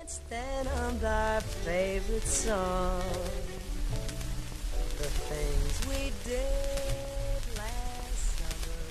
stand on our favorite song, the things we did last summer.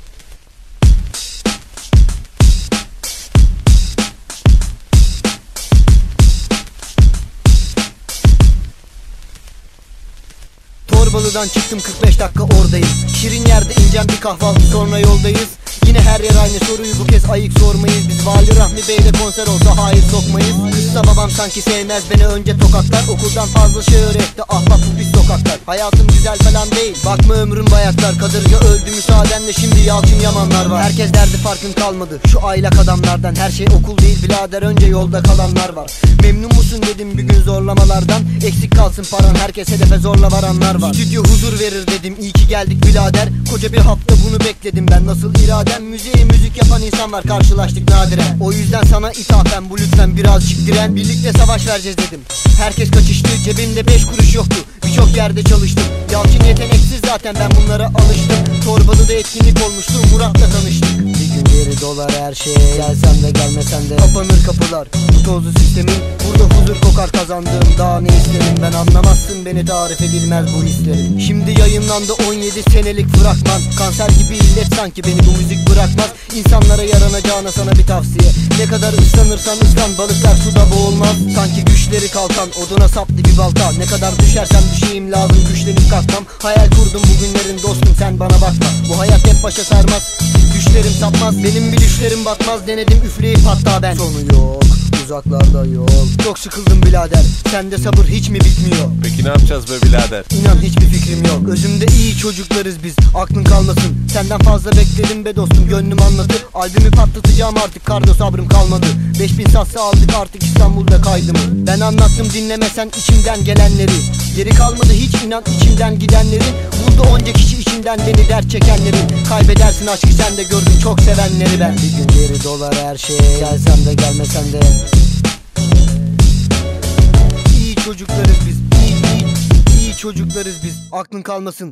Torbalı'dan çıktım 45 dakika oradayım. Şirin yerde ineceğim bir kahvaltı sonra yoldayız. Yine her yer aynı soruyu bu kez ayık sormayız. Biz Vali Rahmi Bey'le konser olsa hayır sokmayız. Kızsa babam sanki sevmez beni önce tokatlar. Okuldan fazla şey öğretti ahbap bu pis sokaklar. Hayatım güzel falan değil bakma ömrüm bayatlar. Kadırga öldü müsaadenle şimdi Yalçın Yamanlar var. Herkes derdi farkın kalmadı şu aylak adamlardan. Her şey okul değil birader önce yolda kalanlar var. Memnun musun dedim bir gün zorlamalardan. Eksik kalsın paran herkes hedefe zorla varanlar var. Stüdyo huzur verir dedim iyi ki geldik birader. Koca bir hafta bunu bekledim ben nasıl iradem. Müziğe müzik yapan insanlar karşılaştık nadiren. O yüzden sana ithafen bu lütfen birazcık diren. Birlikte savaş vereceğiz dedim. Herkes kaçıştı cebimde 5 kuruş yoktu. Birçok yerde çalıştım. Yalçın yeteneksiz zaten ben bunlara alıştım. Torbalı'da etkinlik olmuştu Murat'la tanıştık. Bir gün geri dolar her şey. Gelsem de gelmesem de kapanır kapılar. Bu tozlu sistemin burada huzur kokar kazandığım. Daha ne isterim ben anlamazsın beni tarif edilmez bu hislerim. Şimdi yayınlandı 17 senelik fragman. Kanser gibi illet sanki beni bu müzik bırakmaz. İnsanlara yaranacağına sana bir tavsiye. Ne kadar ıslanırsan ıslan balıklar suda boğulmaz. Sanki güçleri kalkan oduna saplı bir balta. Ne kadar düşersem düşeyim lazım güçlenip kalkmam. Hayal kurdum bugünlerin dostum sen bana bakma. Bu hayat hep başa sarmaz. Düşlerim sapmaz benim bir düşlerim batmaz. Denedim üfleyip hatta ben. Sonu yok uzaklarda yol. Çok sıkıldım birader sende sabır hiç mi bitmiyor? Peki ne yapacağız be birader? İnan hiçbir fikrim yok. Özümde iyi çocuklarız biz aklın kalmasın. Senden fazla bekledim be dostum gönlüm anladı. Albümü patlatacağım artık kardo sabrım kalmadı. 5000 satsa aldık artık İstanbul'da kaydımı. Ben anlattım dinlemesen içimden gelenleri. Geri kalmadı hiç inan içimden gidenleri. Buldu onca kişi içinden beni dert çekenleri. Kaybedersin aşkı sen de gördüm çok sevenleri ben. Bir gün geri dolar her şey. Gelsem de gelmesem de. İyi çocuklarız biz. İyi çocuklarız biz aklın kalmasın.